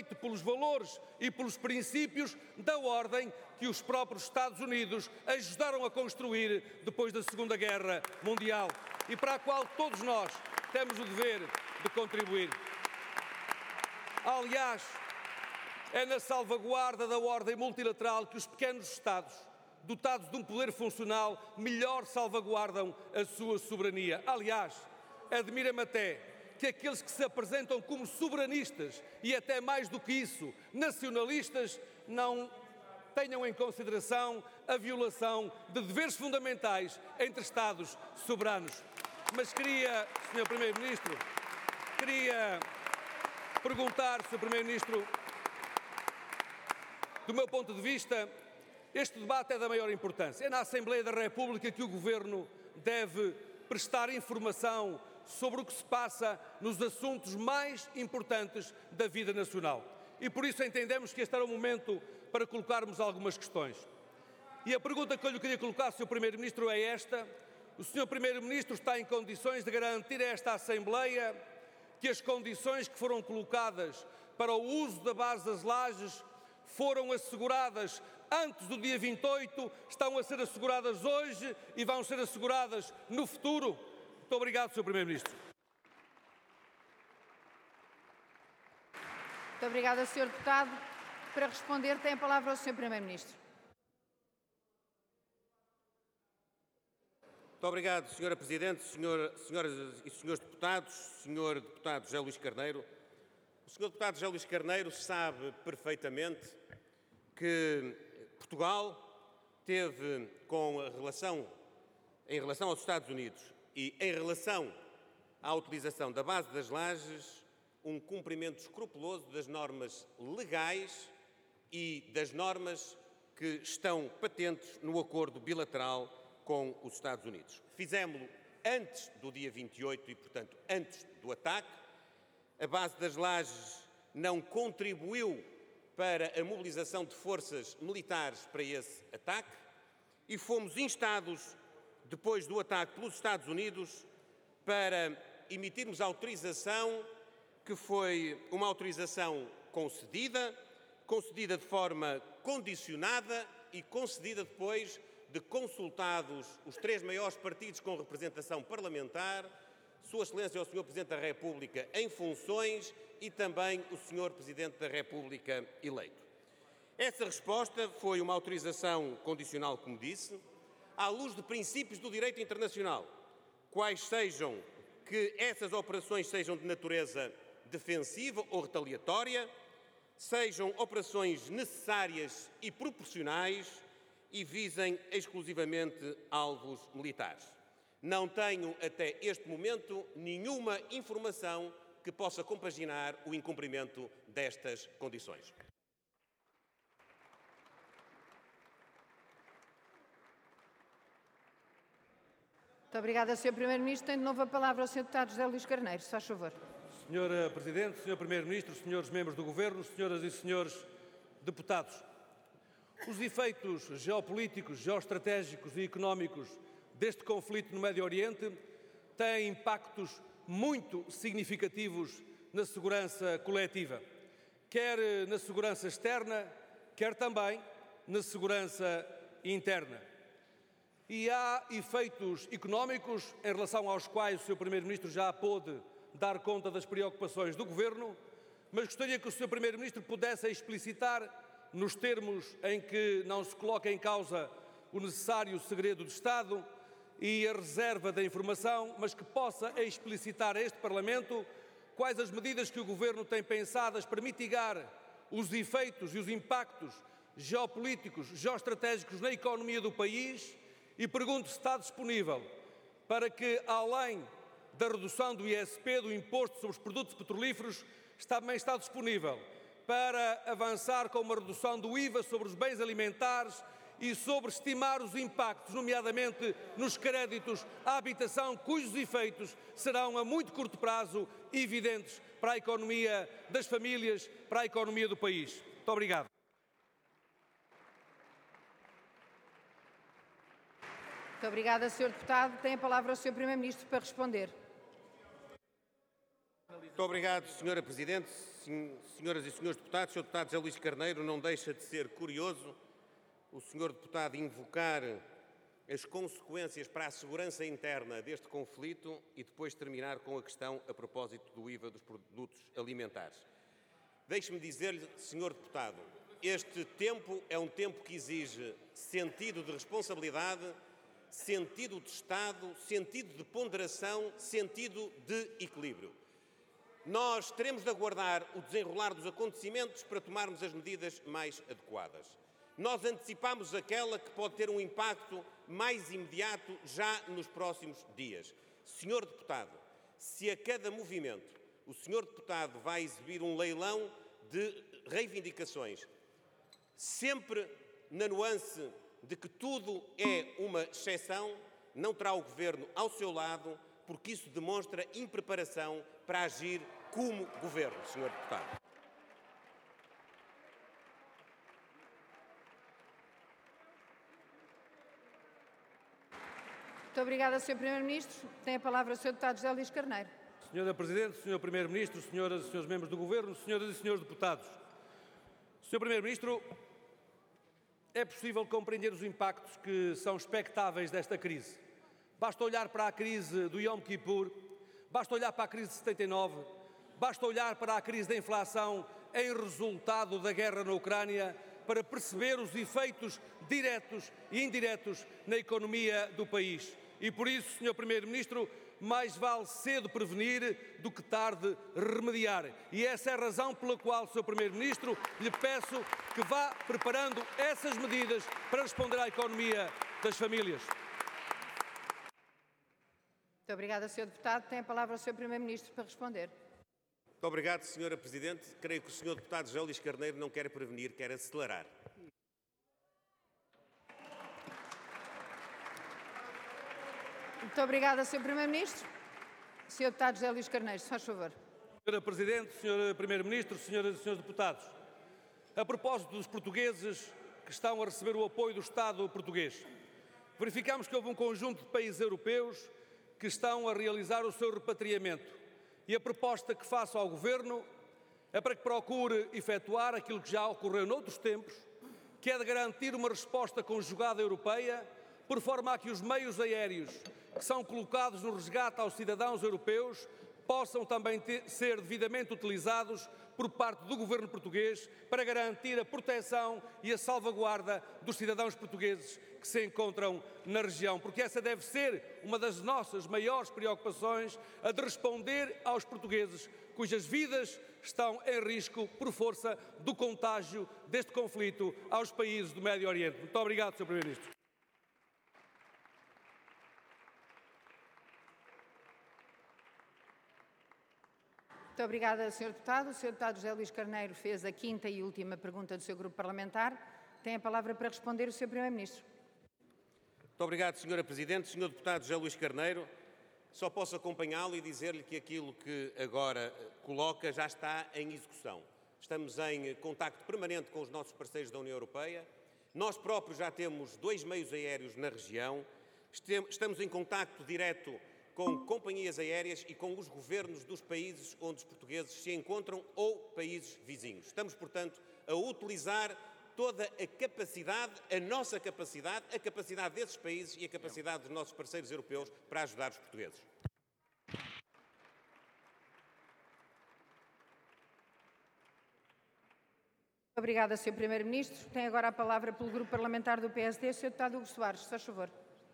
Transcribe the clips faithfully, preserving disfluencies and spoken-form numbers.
respeito pelos valores e pelos princípios da ordem que os próprios Estados Unidos ajudaram a construir depois da Segunda Guerra Mundial e para a qual todos nós temos o dever de contribuir. Aliás, é na salvaguarda da ordem multilateral que os pequenos Estados, dotados de um poder funcional, melhor salvaguardam a sua soberania. Aliás, admira-me até que aqueles que se apresentam como soberanistas e até mais do que isso, nacionalistas, não tenham em consideração a violação de deveres fundamentais entre Estados soberanos. Mas queria, senhor Primeiro-Ministro, queria perguntar, senhor Primeiro-Ministro, do meu ponto de vista, este debate é da maior importância. É na Assembleia da República que o Governo deve prestar informação sobre o que se passa nos assuntos mais importantes da vida nacional. E por isso entendemos que este era o momento para colocarmos algumas questões. E a pergunta que eu lhe queria colocar, senhor Primeiro-Ministro, é esta. O senhor Primeiro-Ministro está em condições de garantir a esta Assembleia que as condições que foram colocadas para o uso da base das lajes foram asseguradas antes do dia vinte e oito, estão a ser asseguradas hoje e vão ser asseguradas no futuro? Muito obrigado, senhor Primeiro-Ministro. Muito obrigada, senhor Deputado. Para responder, tem a palavra o senhor Primeiro-Ministro. Muito obrigado, senhora Presidente, senhor, senhoras e senhores deputados, senhor Deputado José Luís Carneiro. O senhor Deputado José Luís Carneiro sabe perfeitamente que Portugal teve, com a relação, em relação aos Estados Unidos e em relação à utilização da base das lajes, um cumprimento escrupuloso das normas legais e das normas que estão patentes no acordo bilateral com os Estados Unidos. Fizemos-lo antes do dia vinte e oito e, portanto, antes do ataque. A base das lajes não contribuiu para a mobilização de forças militares para esse ataque e fomos instados, depois do ataque pelos Estados Unidos, para emitirmos autorização, que foi uma autorização concedida, concedida de forma condicionada e concedida depois de consultados os três maiores partidos com representação parlamentar, Sua Excelência o senhor Presidente da República em funções e também o senhor Presidente da República eleito. Essa resposta foi uma autorização condicional, como disse, à luz de princípios do direito internacional, quais sejam que essas operações sejam de natureza defensiva ou retaliatória, sejam operações necessárias e proporcionais e visem exclusivamente alvos militares. Não tenho, até este momento, nenhuma informação que possa compaginar o incumprimento destas condições. Muito obrigada, senhor Primeiro-Ministro. Tem de novo a palavra o senhor Deputado José Luís Carneiro. Se faz favor. senhora Presidente, senhor Primeiro-Ministro, senhores membros do Governo, senhoras e senhores deputados. Os efeitos geopolíticos, geoestratégicos e económicos deste conflito no Médio Oriente têm impactos muito significativos na segurança coletiva, quer na segurança externa, quer também na segurança interna. E há efeitos económicos em relação aos quais o senhor Primeiro-Ministro já pôde dar conta das preocupações do Governo, mas gostaria que o senhor Primeiro-Ministro pudesse explicitar, nos termos em que não se coloca em causa o necessário segredo de Estado e a reserva da informação, mas que possa explicitar a este Parlamento quais as medidas que o Governo tem pensadas para mitigar os efeitos e os impactos geopolíticos, geoestratégicos na economia do país, e pergunto se está disponível para que, além da redução do I S P, do Imposto sobre os Produtos Petrolíferos, também está disponível para avançar com uma redução do I V A sobre os bens alimentares e sobre estimar os impactos, nomeadamente nos créditos à habitação, cujos efeitos serão a muito curto prazo evidentes para a economia das famílias, para a economia do país. Muito obrigado. Muito obrigada, senhor Deputado. Tem a palavra o senhor Primeiro-Ministro para responder. Muito obrigado, senhora Presidente, Senhoras e senhores deputados, senhor Deputado José Luís Carneiro, não deixa de ser curioso o senhor deputado invocar as consequências para a segurança interna deste conflito e depois terminar com a questão a propósito do I V A dos produtos alimentares. Deixe-me dizer-lhe, senhor deputado, este tempo é um tempo que exige sentido de responsabilidade, sentido de Estado, sentido de ponderação, sentido de equilíbrio. Nós teremos de aguardar o desenrolar dos acontecimentos para tomarmos as medidas mais adequadas. Nós antecipamos aquela que pode ter um impacto mais imediato já nos próximos dias. Senhor deputado, se a cada movimento o senhor deputado vai exibir um leilão de reivindicações, sempre na nuance de que tudo é uma exceção, não terá o Governo ao seu lado, porque isso demonstra impreparação para agir como Governo, senhor deputado. Muito obrigada, senhor Primeiro-Ministro. Tem a palavra o senhor Deputado José Luís Carneiro. senhora Presidente, senhor Primeiro-Ministro, senhoras e senhores membros do Governo, senhoras e senhores deputados. senhor Primeiro-Ministro, é possível compreender os impactos que são expectáveis desta crise. Basta olhar para a crise do Yom Kippur, basta olhar para a crise de setenta e nove, basta olhar para a crise da inflação em resultado da guerra na Ucrânia para perceber os efeitos diretos e indiretos na economia do país. E por isso, senhor Primeiro-Ministro, mais vale cedo prevenir do que tarde remediar. E essa é a razão pela qual, senhor Primeiro-Ministro, lhe peço que vá preparando essas medidas para responder à economia das famílias. Muito obrigada, senhor Deputado. Tem a palavra o senhor Primeiro-Ministro para responder. Muito obrigado, senhora Presidente. Creio que o senhor Deputado José Luís Carneiro não quer prevenir, quer acelerar. Muito obrigada, senhor Primeiro-Ministro. senhor Deputado José Luís Carneiro, se faz favor. senhora Presidente, senhor Primeiro-Ministro, senhoras e senhores deputados, a propósito dos portugueses que estão a receber o apoio do Estado português, verificamos que houve um conjunto de países europeus que estão a realizar o seu repatriamento e a proposta que faço ao Governo é para que procure efetuar aquilo que já ocorreu noutros tempos, que é de garantir uma resposta conjugada europeia, por forma a que os meios aéreos que são colocados no resgate aos cidadãos europeus possam também ter, ser devidamente utilizados por parte do Governo português para garantir a proteção e a salvaguarda dos cidadãos portugueses que se encontram na região, porque essa deve ser uma das nossas maiores preocupações, a de responder aos portugueses cujas vidas estão em risco por força do contágio deste conflito aos países do Médio Oriente. Muito obrigado, senhor Primeiro-Ministro. Muito obrigada, senhor Deputado. O senhor Deputado José Luís Carneiro fez a quinta e última pergunta do seu grupo parlamentar. Tem a palavra para responder o senhor Primeiro-Ministro. Muito obrigado, senhora Presidente. senhor Deputado José Luís Carneiro, só posso acompanhá-lo e dizer-lhe que aquilo que agora coloca já está em execução. Estamos em contacto permanente com os nossos parceiros da União Europeia. Nós próprios já temos dois meios aéreos na região. Estamos em contacto direto com companhias aéreas e com os governos dos países onde os portugueses se encontram ou países vizinhos. Estamos, portanto, a utilizar toda a capacidade, a nossa capacidade, a capacidade desses países e a capacidade dos nossos parceiros europeus para ajudar os portugueses. Obrigada, senhor Primeiro-Ministro. Tem agora a palavra pelo grupo parlamentar do P S D, o senhor Deputado Hugo Soares. Se faz favor.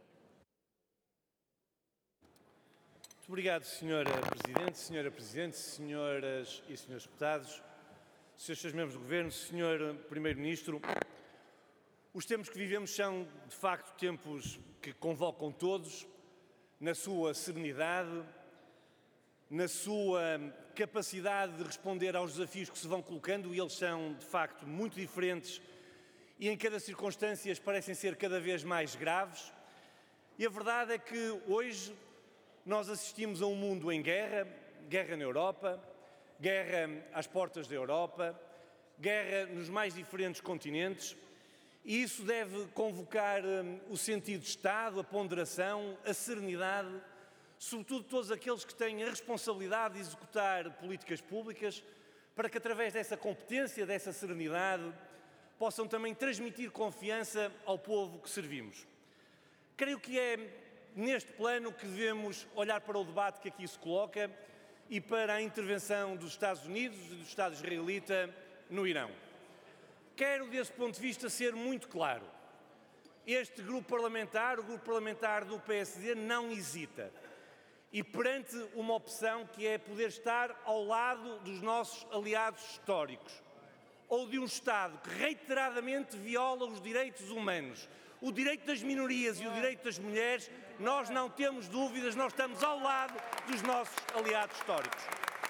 Muito obrigado, senhora Presidente, senhora Presidente, senhoras e senhores deputados, senhores membros do Governo, senhor Primeiro-Ministro. Os tempos que vivemos são, de facto, tempos que convocam todos na sua serenidade, na sua capacidade de responder aos desafios que se vão colocando, e eles são, de facto, muito diferentes e em cada circunstância parecem ser cada vez mais graves. E a verdade é que hoje nós assistimos a um mundo em guerra, guerra na Europa, guerra às portas da Europa, guerra nos mais diferentes continentes, e isso deve convocar um, o sentido de Estado, a ponderação, a serenidade, sobretudo todos aqueles que têm a responsabilidade de executar políticas públicas para que através dessa competência, dessa serenidade, possam também transmitir confiança ao povo que servimos. Creio que é neste plano que devemos olhar para o debate que aqui se coloca e para a intervenção dos Estados Unidos e do Estado israelita no Irão. Quero, desse ponto de vista, ser muito claro. Este grupo parlamentar, o grupo parlamentar do P S D, não hesita. E perante uma opção que é poder estar ao lado dos nossos aliados históricos, ou de um Estado que reiteradamente viola os direitos humanos, o direito das minorias e o direito das mulheres, nós não temos dúvidas, nós estamos ao lado dos nossos aliados históricos.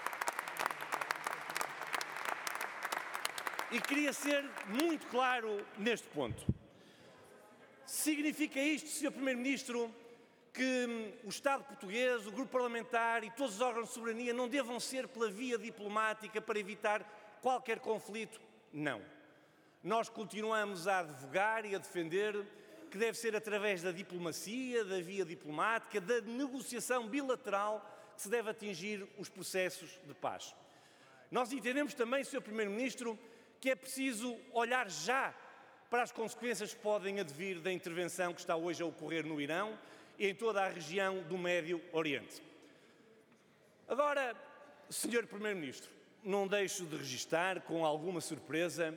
E queria ser muito claro neste ponto. Significa isto, senhor Primeiro-Ministro, que o Estado português, o grupo parlamentar e todos os órgãos de soberania não devam ser pela via diplomática para evitar qualquer conflito? Não. Nós continuamos a advogar e a defender que deve ser através da diplomacia, da via diplomática, da negociação bilateral que se deve atingir os processos de paz. Nós entendemos também, senhor Primeiro-Ministro, que é preciso olhar já para as consequências que podem advir da intervenção que está hoje a ocorrer no Irão e em toda a região do Médio Oriente. Agora, senhor Primeiro-Ministro, não deixo de registar com alguma surpresa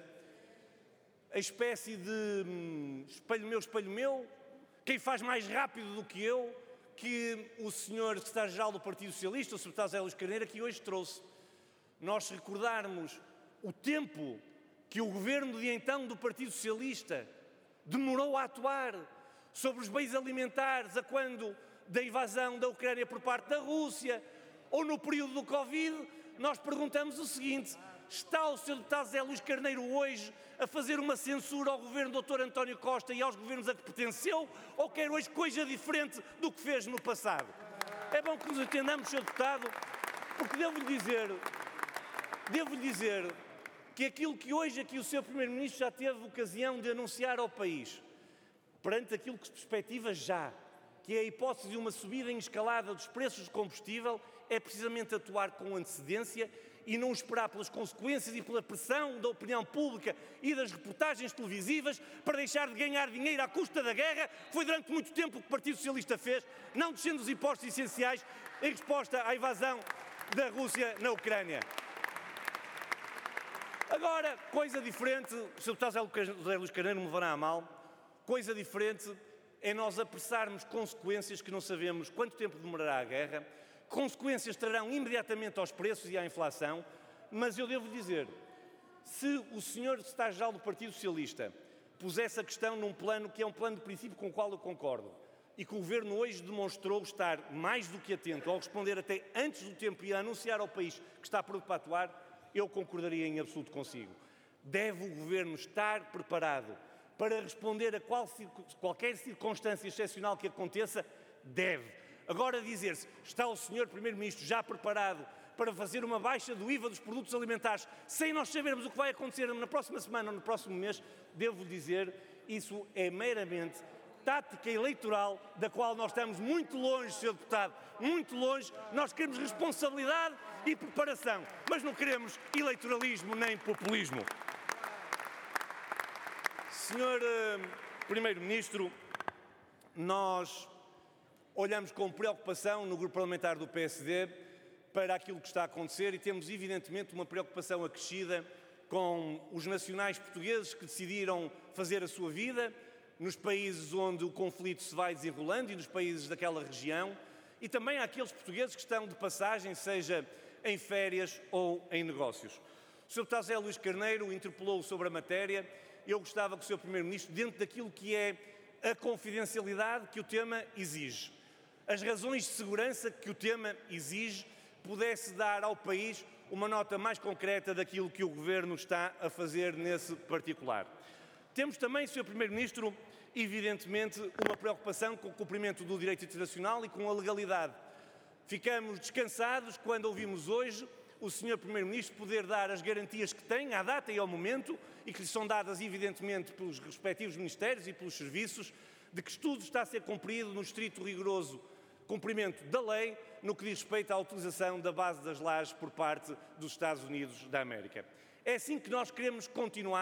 a espécie de hum, espelho meu, espelho meu, quem faz mais rápido do que eu, que o senhor secretário-geral do Partido Socialista, o secretário José Luís Carneiro, aqui hoje trouxe. Nós recordarmos o tempo que o governo de então do Partido Socialista demorou a atuar sobre os bens alimentares a quando da invasão da Ucrânia por parte da Rússia, ou no período do Covid, nós perguntamos o seguinte: está o senhor deputado José Luís Carneiro hoje a fazer uma censura ao governo do doutor António Costa e aos governos a que pertenceu, ou quer hoje coisa diferente do que fez no passado? É bom que nos entendamos, senhor deputado, porque devo-lhe dizer, devo-lhe dizer que aquilo que hoje aqui o senhor Primeiro-Ministro já teve ocasião de anunciar ao país, perante aquilo que se perspectiva já, que é a hipótese de uma subida em escalada dos preços de combustível, é precisamente atuar com antecedência e não esperar pelas consequências e pela pressão da opinião pública e das reportagens televisivas para deixar de ganhar dinheiro à custa da guerra. Foi durante muito tempo o que o Partido Socialista fez, não descendo os impostos essenciais em resposta à invasão da Rússia na Ucrânia. Agora, coisa diferente, o senhor deputado José Luís Carneiro me levará a mal, coisa diferente é nós apressarmos consequências que não sabemos quanto tempo demorará a guerra. Consequências trarão imediatamente aos preços e à inflação, mas eu devo dizer, se o senhor secretário-geral do Partido Socialista pusesse a questão num plano que é um plano de princípio com o qual eu concordo, e que o Governo hoje demonstrou estar mais do que atento ao responder até antes do tempo e a anunciar ao país que está pronto para atuar, eu concordaria em absoluto consigo. Deve o Governo estar preparado para responder a qual, qualquer circunstância excepcional que aconteça? Deve. Agora dizer-se, está o senhor Primeiro-Ministro já preparado para fazer uma baixa do I V A dos produtos alimentares, sem nós sabermos o que vai acontecer na próxima semana ou no próximo mês, devo dizer, isso é meramente tática eleitoral, da qual nós estamos muito longe, senhor Deputado, muito longe. Nós queremos responsabilidade e preparação, mas não queremos eleitoralismo nem populismo. senhor uh, Primeiro-Ministro, nós olhamos com preocupação no grupo parlamentar do P S D para aquilo que está a acontecer e temos evidentemente uma preocupação acrescida com os nacionais portugueses que decidiram fazer a sua vida nos países onde o conflito se vai desenrolando e nos países daquela região, e também àqueles portugueses que estão de passagem, seja em férias ou em negócios. O senhor deputado José Luís Carneiro interpelou sobre a matéria. Eu gostava que o senhor Primeiro-Ministro, dentro daquilo que é a confidencialidade que o tema exige, as razões de segurança que o tema exige, pudesse dar ao país uma nota mais concreta daquilo que o Governo está a fazer nesse particular. Temos também, senhor Primeiro-Ministro, evidentemente, uma preocupação com o cumprimento do direito internacional e com a legalidade. Ficamos descansados quando ouvimos hoje o senhor Primeiro-Ministro poder dar as garantias que tem à data e ao momento, e que lhe são dadas evidentemente pelos respectivos ministérios e pelos serviços, de que tudo está a ser cumprido no estrito rigoroso cumprimento da lei no que diz respeito à utilização da base das lajes por parte dos Estados Unidos da América. É assim que nós queremos continuar